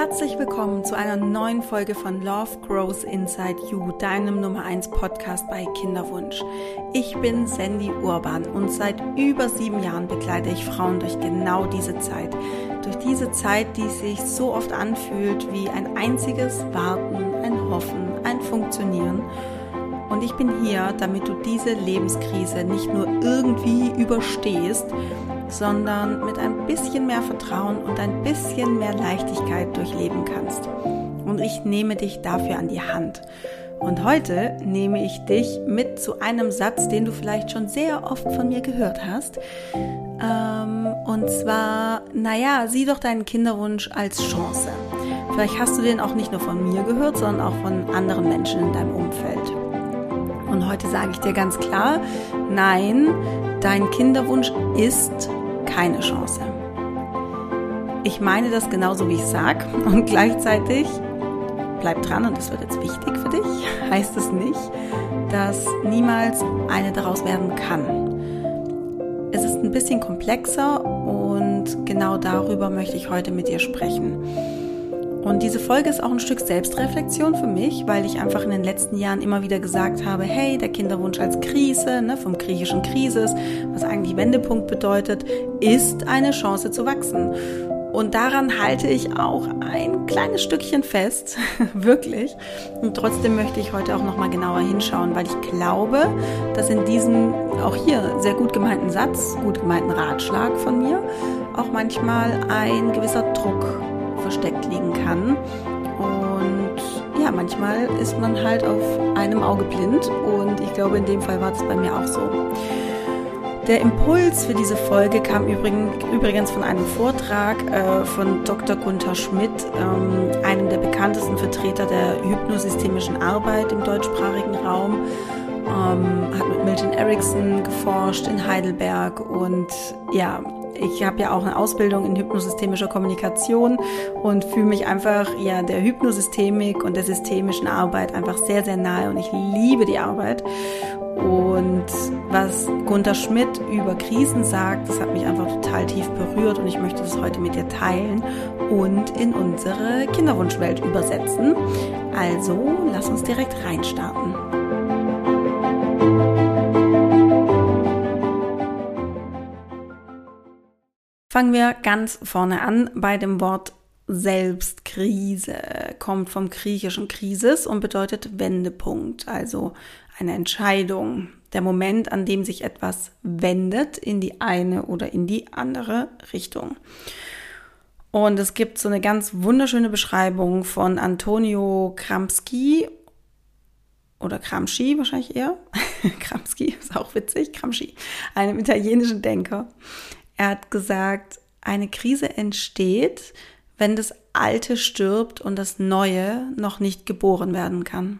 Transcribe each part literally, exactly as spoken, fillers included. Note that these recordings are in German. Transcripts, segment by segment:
Herzlich willkommen zu einer neuen Folge von Love Grows Inside You, deinem Nummer eins Podcast bei Kinderwunsch. Ich bin Sandy Urban und seit über sieben Jahren begleite ich Frauen durch genau diese Zeit. Durch diese Zeit, die sich so oft anfühlt wie ein einziges Warten, ein Hoffen, ein Funktionieren. Und ich bin hier, damit du diese Lebenskrise nicht nur irgendwie überstehst, sondern mit ein bisschen mehr Vertrauen und ein bisschen mehr Leichtigkeit durchleben kannst. Und ich nehme dich dafür an die Hand. Und heute nehme ich dich mit zu einem Satz, den du vielleicht schon sehr oft von mir gehört hast. Ähm, und zwar, naja, sieh doch deinen Kinderwunsch als Chance. Vielleicht hast du den auch nicht nur von mir gehört, sondern auch von anderen Menschen in deinem Umfeld. Und heute sage ich dir ganz klar, nein, dein Kinderwunsch ist keine Chance. Ich meine das genauso, wie ich sage, und gleichzeitig, bleib dran und das wird jetzt wichtig für dich, heißt es nicht, dass niemals eine daraus werden kann. Es ist ein bisschen komplexer und genau darüber möchte ich heute mit dir sprechen. Und diese Folge ist auch ein Stück Selbstreflexion für mich, weil ich einfach in den letzten Jahren immer wieder gesagt habe, hey, der Kinderwunsch als Krise, ne, vom griechischen Krisis, was eigentlich Wendepunkt bedeutet, ist eine Chance zu wachsen. Und daran halte ich auch ein kleines Stückchen fest, wirklich. Und trotzdem möchte ich heute auch nochmal genauer hinschauen, weil ich glaube, dass in diesem auch hier sehr gut gemeinten Satz, gut gemeinten Ratschlag von mir, auch manchmal ein gewisser Druck versteckt liegen kann. Und ja, manchmal ist man halt auf einem Auge blind und ich glaube, in dem Fall war das bei mir auch so. Der Impuls für diese Folge kam übrigens von einem Vortrag äh, von Doktor Gunther Schmidt, ähm, einem der bekanntesten Vertreter der hypnosystemischen Arbeit im deutschsprachigen Raum. Ähm, hat mit Milton Erickson geforscht in Heidelberg und ja, ich habe ja auch eine Ausbildung in hypnosystemischer Kommunikation und fühle mich einfach ja der Hypnosystemik und der systemischen Arbeit einfach sehr, sehr nahe und ich liebe die Arbeit. Und was Gunther Schmidt über Krisen sagt, das hat mich einfach total tief berührt und ich möchte das heute mit dir teilen und in unsere Kinderwunschwelt übersetzen. Also lass uns direkt reinstarten. Fangen wir ganz vorne an bei dem Wort Selbstkrise. Kommt vom griechischen Krisis und bedeutet Wendepunkt, also eine Entscheidung. Der Moment, an dem sich etwas wendet in die eine oder in die andere Richtung. Und es gibt so eine ganz wunderschöne Beschreibung von Antonio Gramsci oder Gramsci wahrscheinlich eher. Gramsci ist auch witzig, Gramsci, einem italienischen Denker. Er hat gesagt, eine Krise entsteht, wenn das Alte stirbt und das Neue noch nicht geboren werden kann.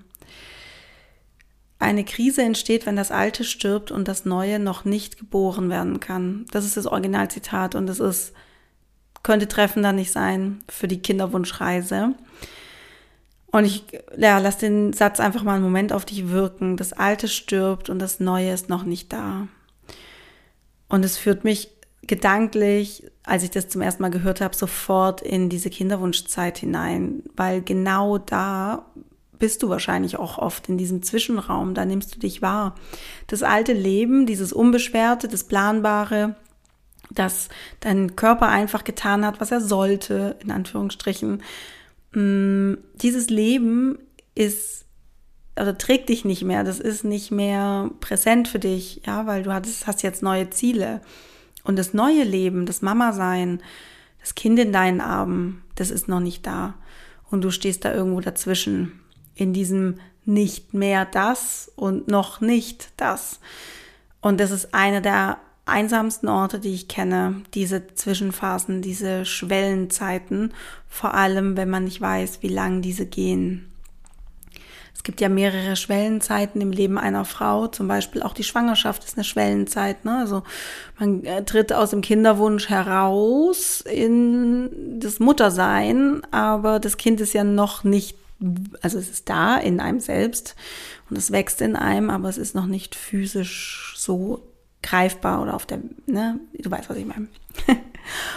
Eine Krise entsteht, wenn das Alte stirbt und das Neue noch nicht geboren werden kann. Das ist das Originalzitat und das ist, könnte treffender nicht sein für die Kinderwunschreise. Und ich ja, lass den Satz einfach mal einen Moment auf dich wirken. Das Alte stirbt und das Neue ist noch nicht da. Und es führt mich gedanklich, als ich das zum ersten Mal gehört habe, sofort in diese Kinderwunschzeit hinein, weil genau da bist du wahrscheinlich auch oft in diesem Zwischenraum, da nimmst du dich wahr. Das alte Leben, dieses Unbeschwerte, das Planbare, dass dein Körper einfach getan hat, was er sollte, in Anführungsstrichen, dieses Leben ist oder trägt dich nicht mehr, das ist nicht mehr präsent für dich, ja, weil du hast, hast jetzt neue Ziele. Und das neue Leben, das Mama-Sein, das Kind in deinen Armen, das ist noch nicht da. Und du stehst da irgendwo dazwischen, in diesem nicht mehr das und noch nicht das. Und das ist einer der einsamsten Orte, die ich kenne, diese Zwischenphasen, diese Schwellenzeiten, vor allem, wenn man nicht weiß, wie lang diese gehen. Es gibt ja mehrere Schwellenzeiten im Leben einer Frau, zum Beispiel auch die Schwangerschaft ist eine Schwellenzeit, ne? Also man tritt aus dem Kinderwunsch heraus in das Muttersein, aber das Kind ist ja noch nicht, also es ist da in einem selbst und es wächst in einem, aber es ist noch nicht physisch so greifbar oder auf der, ne? Du weißt, was ich meine.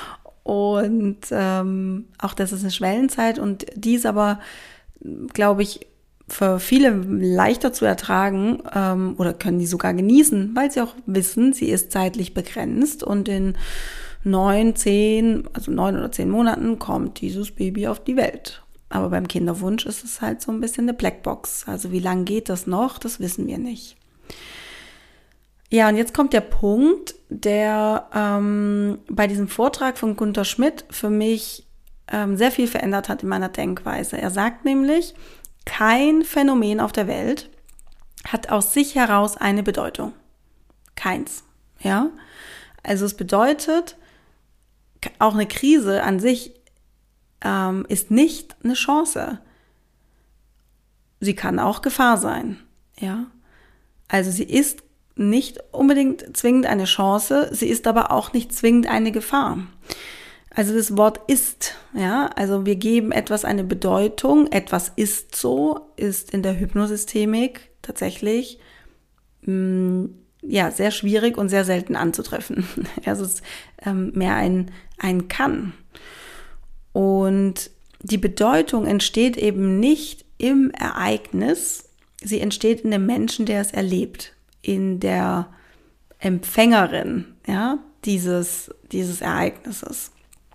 Und ähm, auch das ist eine Schwellenzeit und die ist aber, glaube ich, für viele leichter zu ertragen ähm, oder können die sogar genießen, weil sie auch wissen, sie ist zeitlich begrenzt und in neun, zehn, also neun oder zehn Monaten kommt dieses Baby auf die Welt. Aber beim Kinderwunsch ist es halt so ein bisschen eine Blackbox. Also wie lange geht das noch, das wissen wir nicht. Ja, und jetzt kommt der Punkt, der ähm, bei diesem Vortrag von Gunther Schmidt für mich ähm, sehr viel verändert hat in meiner Denkweise. Er sagt nämlich, kein Phänomen auf der Welt hat aus sich heraus eine Bedeutung. Keins. Ja? Also es bedeutet, auch eine Krise an sich ähm, ist nicht eine Chance. Sie kann auch Gefahr sein. Ja? Also sie ist nicht unbedingt zwingend eine Chance, sie ist aber auch nicht zwingend eine Gefahr. Also das Wort ist, ja, also wir geben etwas eine Bedeutung, etwas ist so, ist in der Hypnosystemik tatsächlich mh, ja sehr schwierig und sehr selten anzutreffen. Also es ist ähm, mehr ein, ein Kann. Und die Bedeutung entsteht eben nicht im Ereignis, sie entsteht in dem Menschen, der es erlebt, in der Empfängerin, ja, dieses, dieses Ereignisses.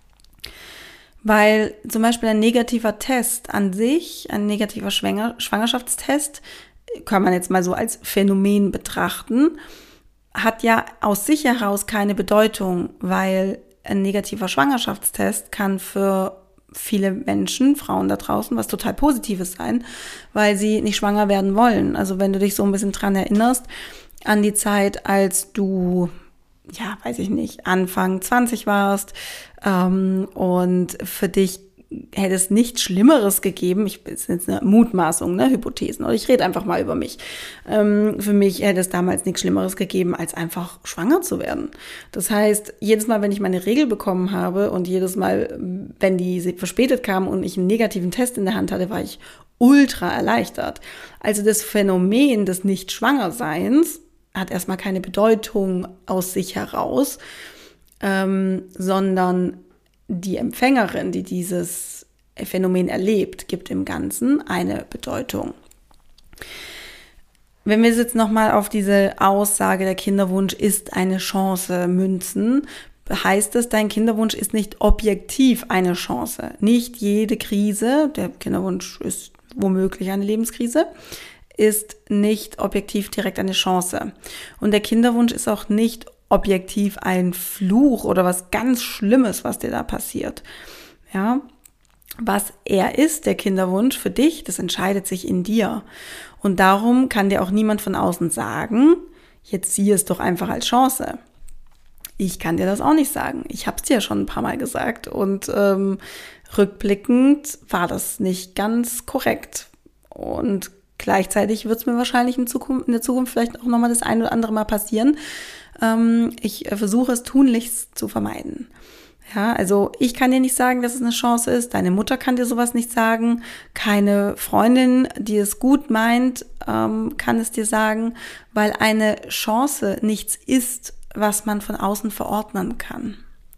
Weil zum Beispiel ein negativer Test an sich, ein negativer Schwanger- Schwangerschaftstest, kann man jetzt mal so als Phänomen betrachten, hat ja aus sich heraus keine Bedeutung, weil ein negativer Schwangerschaftstest kann für viele Menschen, Frauen da draußen, was total Positives sein, weil sie nicht schwanger werden wollen. Also wenn du dich so ein bisschen dran erinnerst, an die Zeit, als du ja, weiß ich nicht, Anfang zwanzig warst ähm, und für dich hätte es nichts Schlimmeres gegeben, ich das ist jetzt eine Mutmaßung, ne, Hypothesen, oder ich rede einfach mal über mich. Ähm, für mich hätte es damals nichts Schlimmeres gegeben, als einfach schwanger zu werden. Das heißt, jedes Mal, wenn ich meine Regel bekommen habe und jedes Mal, wenn die verspätet kam und ich einen negativen Test in der Hand hatte, war ich ultra erleichtert. Also das Phänomen des Nicht-Schwangerseins hat erstmal keine Bedeutung aus sich heraus, ähm, sondern die Empfängerin, die dieses Phänomen erlebt, gibt dem Ganzen eine Bedeutung. Wenn wir jetzt nochmal auf diese Aussage, der Kinderwunsch ist eine Chance münzen, heißt es, dein Kinderwunsch ist nicht objektiv eine Chance. Nicht jede Krise, der Kinderwunsch ist womöglich eine Lebenskrise, ist nicht objektiv direkt eine Chance. Und der Kinderwunsch ist auch nicht objektiv ein Fluch oder was ganz Schlimmes, was dir da passiert. Ja, was er ist, der Kinderwunsch für dich, das entscheidet sich in dir. Und darum kann dir auch niemand von außen sagen, jetzt sieh es doch einfach als Chance. Ich kann dir das auch nicht sagen. Ich habe es dir ja schon ein paar Mal gesagt und ähm, rückblickend war das nicht ganz korrekt. Und gleichzeitig wird es mir wahrscheinlich in, Zukunft, in der Zukunft vielleicht auch nochmal das ein oder andere Mal passieren. Ähm, ich versuche es tunlichst zu vermeiden. Ja, also ich kann dir nicht sagen, dass es eine Chance ist. Deine Mutter kann dir sowas nicht sagen. Keine Freundin, die es gut meint, ähm, kann es dir sagen, weil eine Chance nichts ist, was man von außen verordnen kann.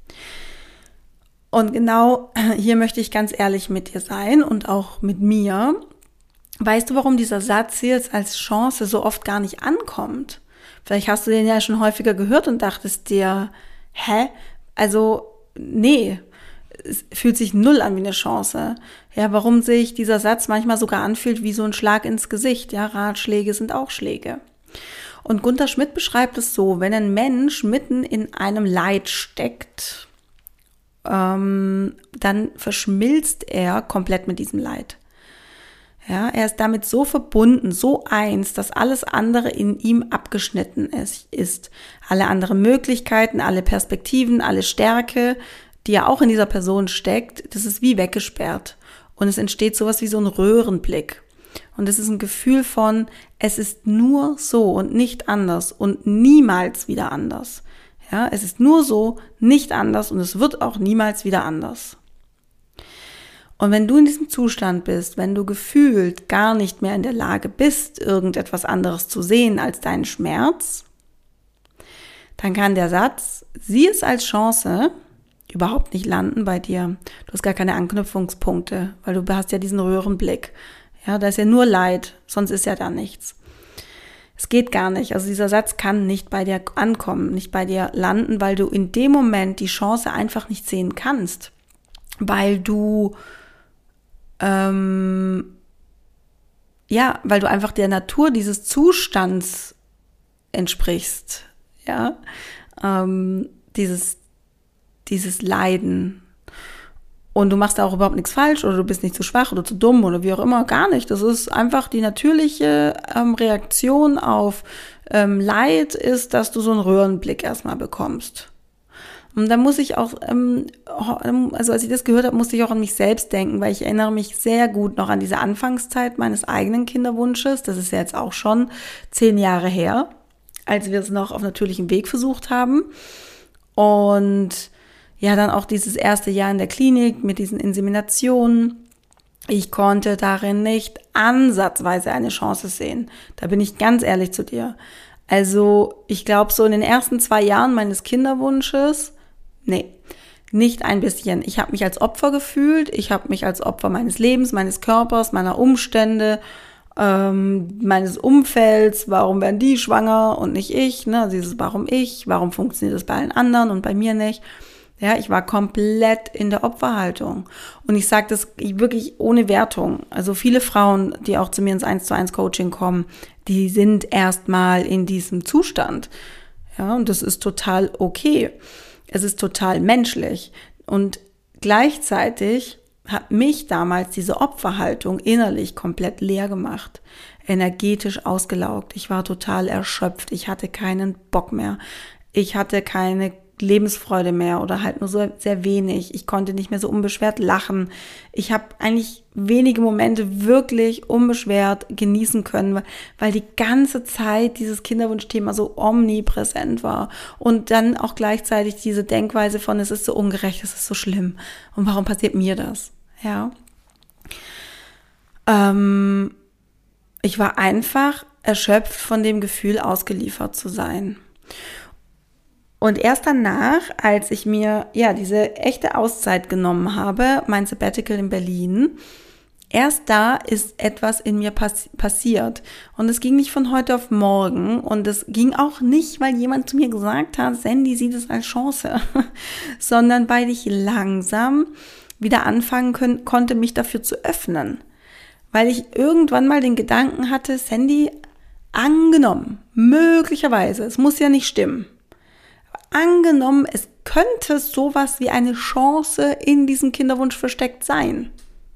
Und genau hier möchte ich ganz ehrlich mit dir sein und auch mit mir. Weißt du, warum dieser Satz jetzt als Chance so oft gar nicht ankommt? Vielleicht hast du den ja schon häufiger gehört und dachtest dir, hä? Also, nee, es fühlt sich null an wie eine Chance. Ja, warum sich dieser Satz manchmal sogar anfühlt wie so ein Schlag ins Gesicht. Ja, Ratschläge sind auch Schläge. Und Gunther Schmidt beschreibt es so, wenn ein Mensch mitten in einem Leid steckt, ähm, dann verschmilzt er komplett mit diesem Leid. Ja, er ist damit so verbunden, so eins, dass alles andere in ihm abgeschnitten ist. Alle anderen Möglichkeiten, alle Perspektiven, alle Stärke, die ja auch in dieser Person steckt, das ist wie weggesperrt. Und es entsteht sowas wie so ein Röhrenblick. Und es ist ein Gefühl von, es ist nur so und nicht anders und niemals wieder anders. Ja, es ist nur so, nicht anders und es wird auch niemals wieder anders. Und wenn du in diesem Zustand bist, wenn du gefühlt gar nicht mehr in der Lage bist, irgendetwas anderes zu sehen als deinen Schmerz, dann kann der Satz, sieh es als Chance, überhaupt nicht landen bei dir. Du hast gar keine Anknüpfungspunkte, weil du hast ja diesen Röhrenblick. Ja, da ist ja nur Leid, sonst ist ja da nichts. Es geht gar nicht. Also dieser Satz kann nicht bei dir ankommen, nicht bei dir landen, weil du in dem Moment die Chance einfach nicht sehen kannst. Weil du, ähm, ja, weil du einfach der Natur dieses Zustands entsprichst. Ja, ähm, dieses, dieses Leiden. Und du machst da auch überhaupt nichts falsch oder du bist nicht zu schwach oder zu dumm oder wie auch immer, gar nicht. Das ist einfach die natürliche ähm, Reaktion auf ähm, Leid ist, dass du so einen Röhrenblick erstmal bekommst. Und da muss ich auch, ähm, also als ich das gehört habe, musste ich auch an mich selbst denken, weil ich erinnere mich sehr gut noch an diese Anfangszeit meines eigenen Kinderwunsches. Das ist ja jetzt auch schon zehn Jahre her, als wir es noch auf natürlichem Weg versucht haben. Und ja, dann auch dieses erste Jahr in der Klinik mit diesen Inseminationen. Ich konnte darin nicht ansatzweise eine Chance sehen. Da bin ich ganz ehrlich zu dir. Also ich glaube, so in den ersten zwei Jahren meines Kinderwunsches, nee, nicht ein bisschen. Ich habe mich als Opfer gefühlt. Ich habe mich als Opfer meines Lebens, meines Körpers, meiner Umstände, ähm, meines Umfelds. Warum werden die schwanger und nicht ich? Ne? Dieses Warum ich? Warum funktioniert das bei allen anderen und bei mir nicht? Ja, ich war komplett in der Opferhaltung. Und ich sage das wirklich ohne Wertung. Also viele Frauen, die auch zu mir ins eins zu eins Coaching kommen, die sind erstmal in diesem Zustand. Ja, und das ist total okay. Es ist total menschlich. Und gleichzeitig hat mich damals diese Opferhaltung innerlich komplett leer gemacht. Energetisch ausgelaugt. Ich war total erschöpft. Ich hatte keinen Bock mehr. Ich hatte keine Lebensfreude mehr oder halt nur so sehr wenig. Ich konnte nicht mehr so unbeschwert lachen. Ich habe eigentlich wenige Momente wirklich unbeschwert genießen können, weil die ganze Zeit dieses Kinderwunschthema so omnipräsent war. Und dann auch gleichzeitig diese Denkweise von, es ist so ungerecht, es ist so schlimm. Und warum passiert mir das? Ja. Ähm, ich war einfach erschöpft von dem Gefühl, ausgeliefert zu sein. Und erst danach, als ich mir ja diese echte Auszeit genommen habe, mein Sabbatical in Berlin, erst da ist etwas in mir pass- passiert. Und es ging nicht von heute auf morgen. Und es ging auch nicht, weil jemand zu mir gesagt hat, Sandy sieht es als Chance, sondern weil ich langsam wieder anfangen können, konnte, mich dafür zu öffnen. Weil ich irgendwann mal den Gedanken hatte, Sandy, angenommen, möglicherweise, es muss ja nicht stimmen, angenommen, es könnte sowas wie eine Chance in diesem Kinderwunsch versteckt sein.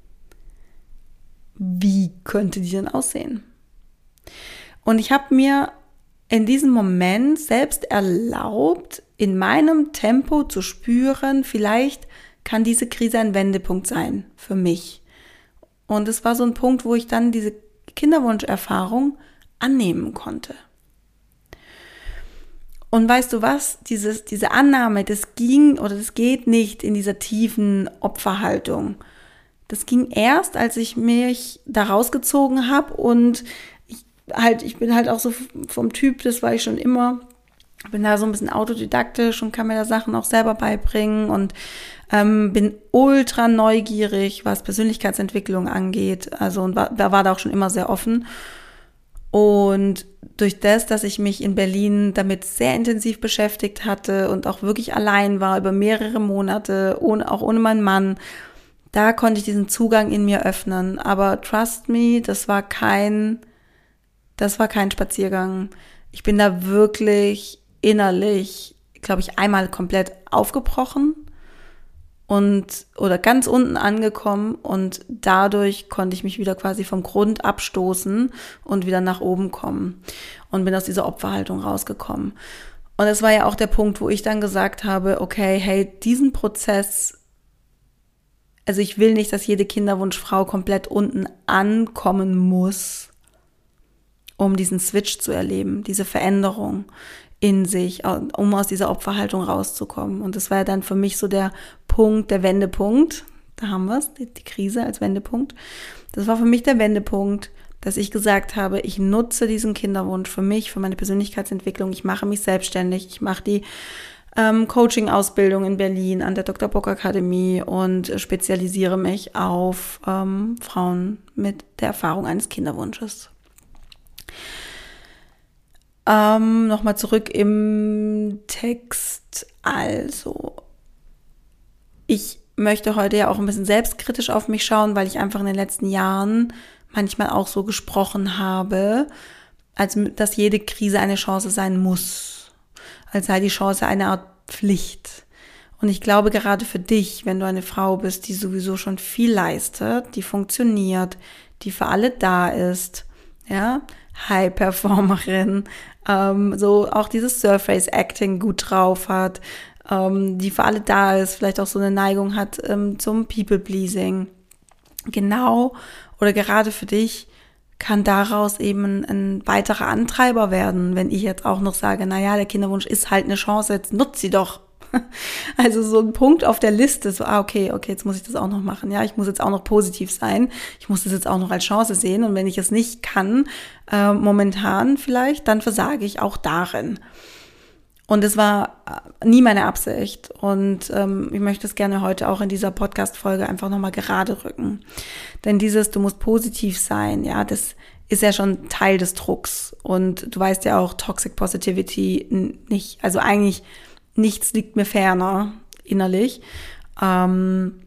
Wie könnte die denn aussehen? Und ich habe mir in diesem Moment selbst erlaubt, in meinem Tempo zu spüren, vielleicht kann diese Krise ein Wendepunkt sein für mich. Und es war so ein Punkt, wo ich dann diese Kinderwunscherfahrung annehmen konnte. Und weißt du was, dieses, diese Annahme, das ging oder das geht nicht in dieser tiefen Opferhaltung. Das ging erst, als ich mich da rausgezogen habe und ich, halt, ich bin halt auch so vom Typ, das war ich schon immer, bin da so ein bisschen autodidaktisch und kann mir da Sachen auch selber beibringen und ähm, bin ultra neugierig, was Persönlichkeitsentwicklung angeht. Also und war, war da auch schon immer sehr offen. Und durch das, dass ich mich in Berlin damit sehr intensiv beschäftigt hatte und auch wirklich allein war über mehrere Monate, ohne, auch ohne meinen Mann, da konnte ich diesen Zugang in mir öffnen. Aber trust me, das war kein, das war kein Spaziergang. Ich bin da wirklich innerlich, glaube ich, einmal komplett aufgebrochen und oder ganz unten angekommen und dadurch konnte ich mich wieder quasi vom Grund abstoßen und wieder nach oben kommen und bin aus dieser Opferhaltung rausgekommen. Und das war ja auch der Punkt, wo ich dann gesagt habe, okay, hey, diesen Prozess, also ich will nicht, dass jede Kinderwunschfrau komplett unten ankommen muss, um diesen Switch zu erleben, diese Veränderung in sich, um aus dieser Opferhaltung rauszukommen. Und das war ja dann für mich so der Punkt, der Wendepunkt. Da haben wir es, die, die Krise als Wendepunkt. Das war für mich der Wendepunkt, dass ich gesagt habe, ich nutze diesen Kinderwunsch für mich, für meine Persönlichkeitsentwicklung. Ich mache mich selbstständig. Ich mache die ähm, Coaching-Ausbildung in Berlin an der Doktor Bock Akademie und spezialisiere mich auf ähm, Frauen mit der Erfahrung eines Kinderwunsches. Ähm, Nochmal zurück im Text. Also, ich möchte heute ja auch ein bisschen selbstkritisch auf mich schauen, weil ich einfach in den letzten Jahren manchmal auch so gesprochen habe, als dass jede Krise eine Chance sein muss. Als sei die Chance eine Art Pflicht. Und ich glaube, gerade für dich, wenn du eine Frau bist, die sowieso schon viel leistet, die funktioniert, die für alle da ist, ja, High-Performerin, ähm, so auch dieses Surface-Acting gut drauf hat, ähm, die für alle da ist, vielleicht auch so eine Neigung hat ähm, zum People-Pleasing. Genau oder gerade für dich kann daraus eben ein, ein weiterer Antreiber werden, wenn ich jetzt auch noch sage, naja, der Kinderwunsch ist halt eine Chance, jetzt nutzt sie doch. Also so ein Punkt auf der Liste, so, ah, okay, okay, jetzt muss ich das auch noch machen. Ja, ich muss jetzt auch noch positiv sein. Ich muss das jetzt auch noch als Chance sehen. Und wenn ich es nicht kann, äh, momentan vielleicht, dann versage ich auch darin. Und es war nie meine Absicht. Und ähm, ich möchte es gerne heute auch in dieser Podcast-Folge einfach nochmal gerade rücken. Denn dieses, du musst positiv sein, ja, das ist ja schon Teil des Drucks. Und du weißt ja auch, Toxic Positivity nicht, also eigentlich nichts liegt mir ferner innerlich. Ähm,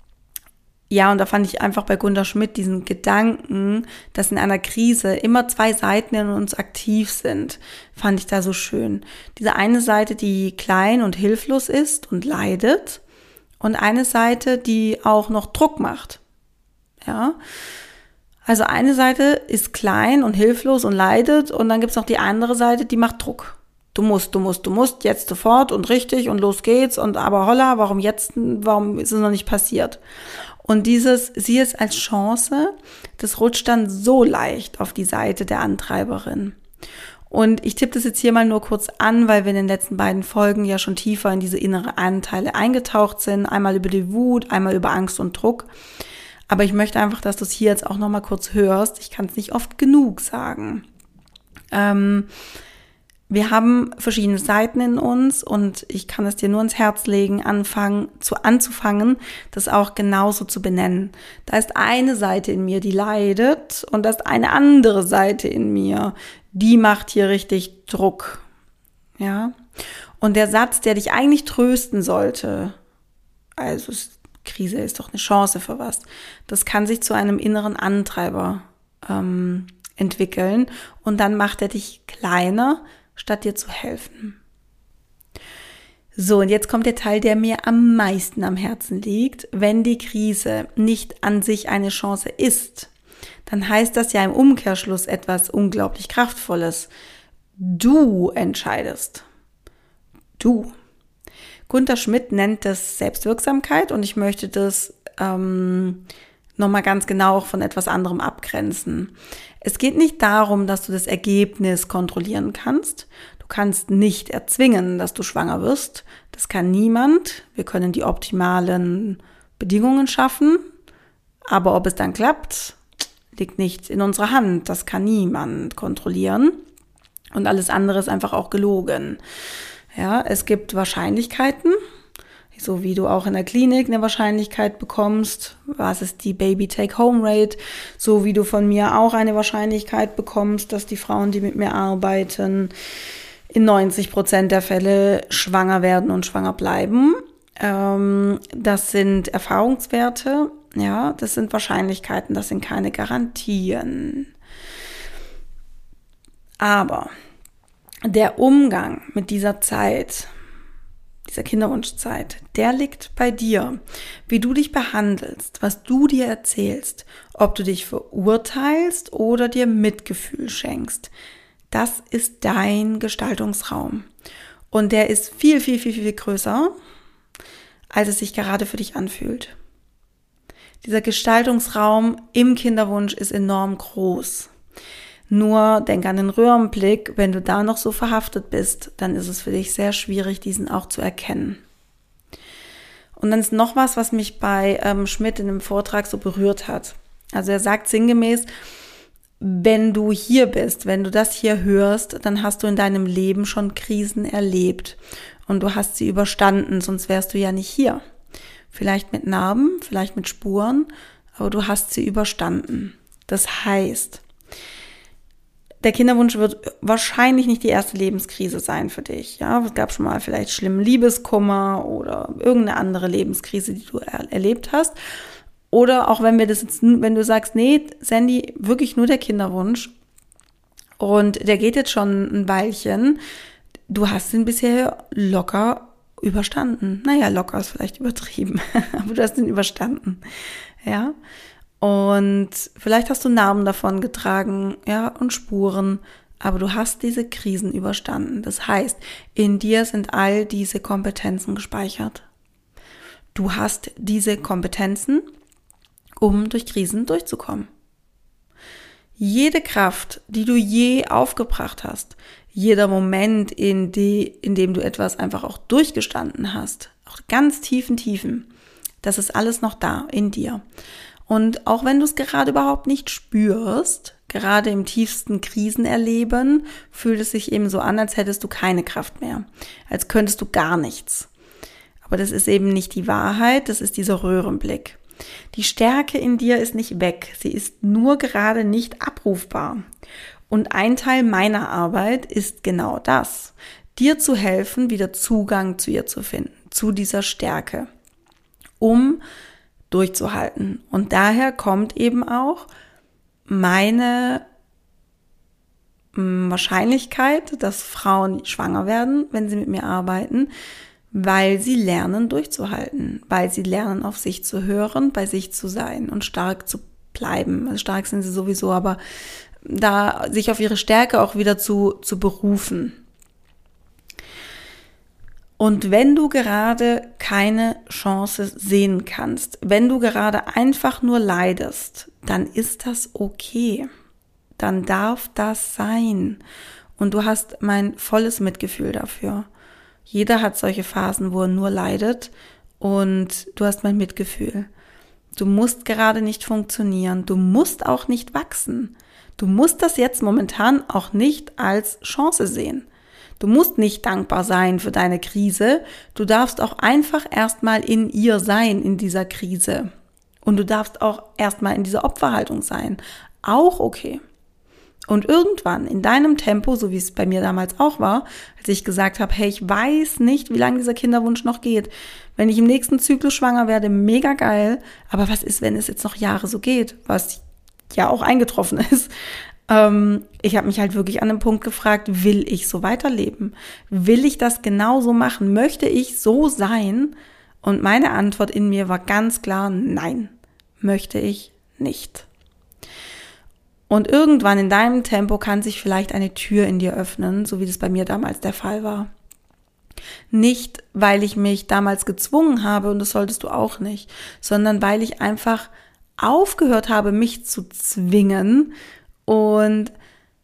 ja, und da fand ich einfach bei Gunter Schmidt diesen Gedanken, dass in einer Krise immer zwei Seiten in uns aktiv sind, fand ich da so schön. Diese eine Seite, die klein und hilflos ist und leidet, und eine Seite, die auch noch Druck macht. Ja, also eine Seite ist klein und hilflos und leidet, und dann gibt's noch die andere Seite, die macht Druck. Du musst, du musst, du musst, jetzt sofort und richtig und los geht's und aber holla, warum jetzt, warum ist es noch nicht passiert? Und dieses, sieh es als Chance, das rutscht dann so leicht auf die Seite der Antreiberin. Und ich tippe das jetzt hier mal nur kurz an, weil wir in den letzten beiden Folgen ja schon tiefer in diese innere Anteile eingetaucht sind. Einmal über die Wut, einmal über Angst und Druck. Aber ich möchte einfach, dass du es hier jetzt auch nochmal kurz hörst. Ich kann es nicht oft genug sagen. Ähm, Wir haben verschiedene Seiten in uns, und ich kann es dir nur ins Herz legen, anfangen, zu anzufangen, das auch genauso zu benennen. Da ist eine Seite in mir, die leidet, und da ist eine andere Seite in mir, die macht hier richtig Druck. Ja? Und der Satz, der dich eigentlich trösten sollte, also Krise ist doch eine Chance für was, das kann sich zu einem inneren Antreiber ähm, entwickeln, und dann macht er dich kleiner, statt dir zu helfen. So, und jetzt kommt der Teil, der mir am meisten am Herzen liegt. Wenn die Krise nicht an sich eine Chance ist, dann heißt das ja im Umkehrschluss etwas unglaublich Kraftvolles. Du entscheidest. Du. Gunter Schmidt nennt das Selbstwirksamkeit, und ich möchte das ähm, nochmal ganz genau auch von etwas anderem abgrenzen. Es geht nicht darum, dass du das Ergebnis kontrollieren kannst. Du kannst nicht erzwingen, dass du schwanger wirst. Das kann niemand. Wir können die optimalen Bedingungen schaffen. Aber ob es dann klappt, liegt nicht in unserer Hand. Das kann niemand kontrollieren. Und alles andere ist einfach auch gelogen. Ja, es gibt Wahrscheinlichkeiten, so wie du auch in der Klinik eine Wahrscheinlichkeit bekommst. Was ist die Baby-Take-Home-Rate? So wie du von mir auch eine Wahrscheinlichkeit bekommst, dass die Frauen, die mit mir arbeiten, in neunzig Prozent der Fälle schwanger werden und schwanger bleiben. Ähm, das sind Erfahrungswerte, ja, das sind Wahrscheinlichkeiten, das sind keine Garantien. Aber der Umgang mit dieser Zeit, dieser Kinderwunschzeit, der liegt bei dir. Wie du dich behandelst, was du dir erzählst, ob du dich verurteilst oder dir Mitgefühl schenkst, das ist dein Gestaltungsraum. Und der ist viel, viel, viel, viel größer, als es sich gerade für dich anfühlt. Dieser Gestaltungsraum im Kinderwunsch ist enorm groß. Nur denk an den Röhrenblick, wenn du da noch so verhaftet bist, dann ist es für dich sehr schwierig, diesen auch zu erkennen. Und dann ist noch was, was mich bei ähm, Schmidt in dem Vortrag so berührt hat. Also er sagt sinngemäß, wenn du hier bist, wenn du das hier hörst, dann hast du in deinem Leben schon Krisen erlebt. und du hast sie überstanden, sonst wärst du ja nicht hier. Vielleicht mit Narben, vielleicht mit Spuren, aber du hast sie überstanden. Das heißt, der Kinderwunsch wird wahrscheinlich nicht die erste Lebenskrise sein für dich. Ja, es gab schon mal vielleicht schlimmen Liebeskummer oder irgendeine andere Lebenskrise, die du er- erlebt hast. Oder auch wenn wir das jetzt, wenn du sagst, nee, Sandy, wirklich nur der Kinderwunsch und der geht jetzt schon ein Weilchen, du hast ihn bisher locker überstanden. Naja, locker ist vielleicht übertrieben, aber du hast ihn überstanden, ja. Und vielleicht hast du Narben davon getragen, ja, und Spuren, aber du hast diese Krisen überstanden. Das heißt, in dir sind all diese Kompetenzen gespeichert. Du hast diese Kompetenzen, um durch Krisen durchzukommen. Jede Kraft, die du je aufgebracht hast, jeder Moment, in, die, in dem du etwas einfach auch durchgestanden hast, auch ganz tiefen Tiefen, das ist alles noch da in dir. Und auch wenn du es gerade überhaupt nicht spürst, gerade im tiefsten Krisenerleben, fühlt es sich eben so an, als hättest du keine Kraft mehr, als könntest du gar nichts. Aber das ist eben nicht die Wahrheit, das ist dieser Röhrenblick. Die Stärke in dir ist nicht weg, sie ist nur gerade nicht abrufbar. Und ein Teil meiner Arbeit ist genau das, dir zu helfen, wieder Zugang zu ihr zu finden, zu dieser Stärke, um durchzuhalten. Und daher kommt eben auch meine Wahrscheinlichkeit, dass Frauen schwanger werden, wenn sie mit mir arbeiten, weil sie lernen durchzuhalten, weil sie lernen auf sich zu hören, bei sich zu sein und stark zu bleiben. Also stark sind sie sowieso, aber da sich auf ihre Stärke auch wieder zu, zu berufen. Und wenn du gerade keine Chance sehen kannst, wenn du gerade einfach nur leidest, dann ist das okay. Dann darf das sein. Und du hast mein volles Mitgefühl dafür. Jeder hat solche Phasen, wo er nur leidet und du hast mein Mitgefühl. Du musst gerade nicht funktionieren. Du musst auch nicht wachsen. Du musst das jetzt momentan auch nicht als Chance sehen. Du musst nicht dankbar sein für deine Krise. Du darfst auch einfach erstmal in ihr sein, in dieser Krise. Und du darfst auch erstmal in dieser Opferhaltung sein. Auch okay. Und irgendwann in deinem Tempo, so wie es bei mir damals auch war, als ich gesagt habe, hey, ich weiß nicht, wie lange dieser Kinderwunsch noch geht. Wenn ich im nächsten Zyklus schwanger werde, mega geil. Aber was ist, wenn es jetzt noch Jahre so geht, was ja auch eingetroffen ist? Ähm, ich habe mich halt wirklich an dem Punkt gefragt, will ich so weiterleben? Will ich das genauso machen? Möchte ich so sein? Und meine Antwort in mir war ganz klar, nein, möchte ich nicht. Und irgendwann in deinem Tempo kann sich vielleicht eine Tür in dir öffnen, so wie das bei mir damals der Fall war. Nicht, weil ich mich damals gezwungen habe, und das solltest du auch nicht, sondern weil ich einfach aufgehört habe, mich zu zwingen und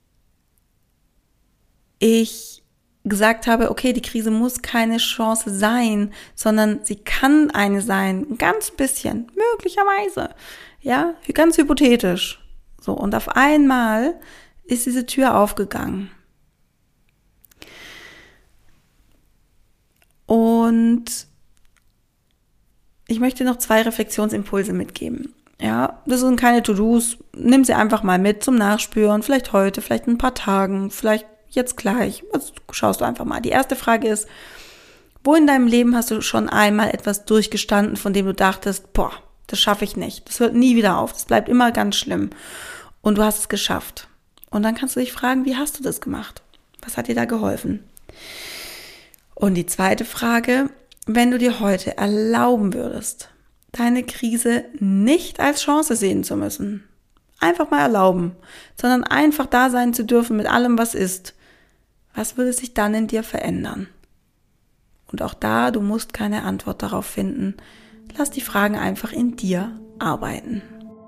ich gesagt habe, okay, die Krise muss keine Chance sein, sondern sie kann eine sein, ein ganz bisschen, möglicherweise, ja, ganz hypothetisch. So, und auf einmal ist diese Tür aufgegangen. Und ich möchte noch zwei Reflexionsimpulse mitgeben. Ja, das sind keine To-Dos. Nimm sie einfach mal mit zum Nachspüren. Vielleicht heute, vielleicht in ein paar Tagen, vielleicht jetzt gleich. Also schaust du einfach mal. Die erste Frage ist, wo in deinem Leben hast du schon einmal etwas durchgestanden, von dem du dachtest, boah, das schaffe ich nicht. Das hört nie wieder auf. Das bleibt immer ganz schlimm. Und du hast es geschafft. Und dann kannst du dich fragen, wie hast du das gemacht? Was hat dir da geholfen? Und die zweite Frage, wenn du dir heute erlauben würdest, deine Krise nicht als Chance sehen zu müssen, einfach mal erlauben, sondern einfach da sein zu dürfen mit allem, was ist, was würde sich dann in dir verändern? Und auch da, du musst keine Antwort darauf finden. Lass die Fragen einfach in dir arbeiten.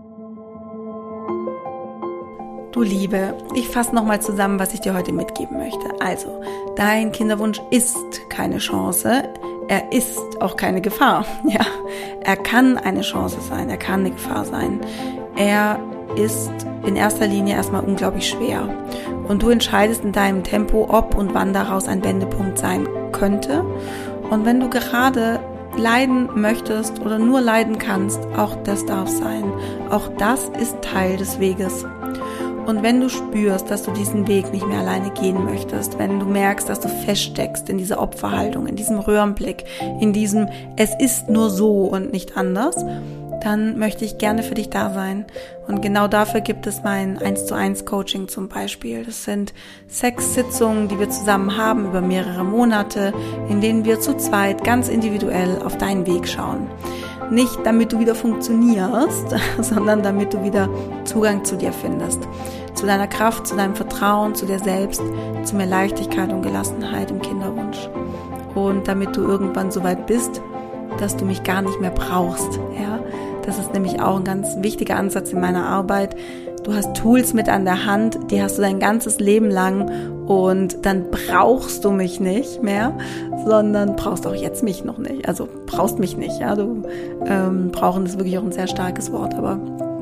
Du Liebe, ich fasse nochmal zusammen, was ich dir heute mitgeben möchte. Also, dein Kinderwunsch ist keine Chance, er ist auch keine Gefahr. Ja, er kann eine Chance sein, er kann eine Gefahr sein. Er ist in erster Linie erstmal unglaublich schwer. Und du entscheidest in deinem Tempo, ob und wann daraus ein Wendepunkt sein könnte. Und wenn du gerade leiden möchtest oder nur leiden kannst, auch das darf sein. Auch das ist Teil des Weges. Und wenn du spürst, dass du diesen Weg nicht mehr alleine gehen möchtest, wenn du merkst, dass du feststeckst in dieser Opferhaltung, in diesem Röhrenblick, in diesem es ist nur so und nicht anders, dann möchte ich gerne für dich da sein. Und genau dafür gibt es mein eins zu eins Coaching zum Beispiel. Das sind sechs Sitzungen, die wir zusammen haben über mehrere Monate, in denen wir zu zweit ganz individuell auf deinen Weg schauen. Nicht damit du wieder funktionierst, sondern damit du wieder Zugang zu dir findest. Zu deiner Kraft, zu deinem Vertrauen, zu dir selbst, zu mehr Leichtigkeit und Gelassenheit im Kinderwunsch. Und damit du irgendwann so weit bist, dass du mich gar nicht mehr brauchst. Ja, das ist nämlich auch ein ganz wichtiger Ansatz in meiner Arbeit. Du hast Tools mit an der Hand, die hast du dein ganzes Leben lang und dann brauchst du mich nicht mehr, sondern brauchst auch jetzt mich noch nicht. Also brauchst mich nicht. Ja, du ähm, brauchen ist wirklich auch ein sehr starkes Wort, aber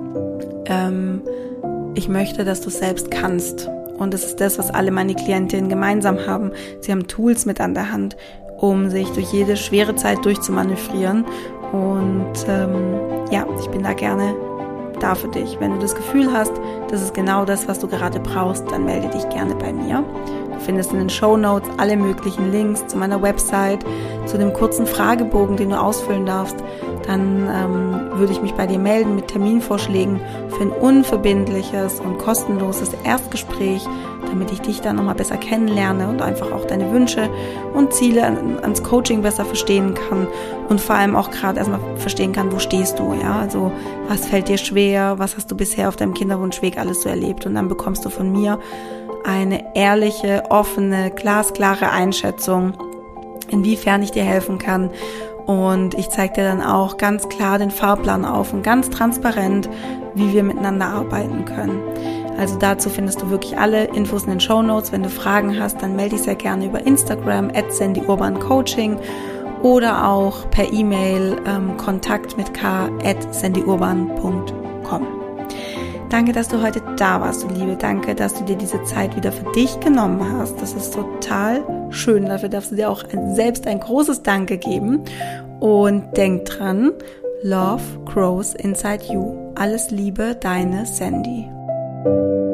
ähm, ich möchte, dass du es selbst kannst. Und das ist das, was alle meine Klientinnen gemeinsam haben. Sie haben Tools mit an der Hand, um sich durch jede schwere Zeit durchzumanövrieren. Und ähm, ja, ich bin da gerne da für dich. Wenn du das Gefühl hast, das ist genau das, was du gerade brauchst, dann melde dich gerne bei mir. Du findest in den Shownotes alle möglichen Links zu meiner Website, zu dem kurzen Fragebogen, den du ausfüllen darfst. Dann ähm, würde ich mich bei dir melden mit Terminvorschlägen für ein unverbindliches und kostenloses Erstgespräch, damit ich dich dann nochmal besser kennenlerne und einfach auch deine Wünsche und Ziele an, ans Coaching besser verstehen kann und vor allem auch gerade erstmal verstehen kann, wo stehst du, ja, also was fällt dir schwer, was hast du bisher auf deinem Kinderwunschweg alles so erlebt, und dann bekommst du von mir eine ehrliche, offene, glasklare Einschätzung, inwiefern ich dir helfen kann. Und ich zeige dir dann auch ganz klar den Fahrplan auf und ganz transparent, wie wir miteinander arbeiten können. Also dazu findest du wirklich alle Infos in den Shownotes. Wenn du Fragen hast, dann melde dich sehr gerne über Instagram at sandy urban coaching oder auch per E-Mail ähm, kontakt mit k at sandy urban punkt com. Danke, dass du heute da warst, du Liebe. Danke, dass du dir diese Zeit wieder für dich genommen hast. Das ist total schön. Dafür darfst du dir auch selbst ein großes Danke geben. Und denk dran, Love grows inside you. Alles Liebe, deine Sandy.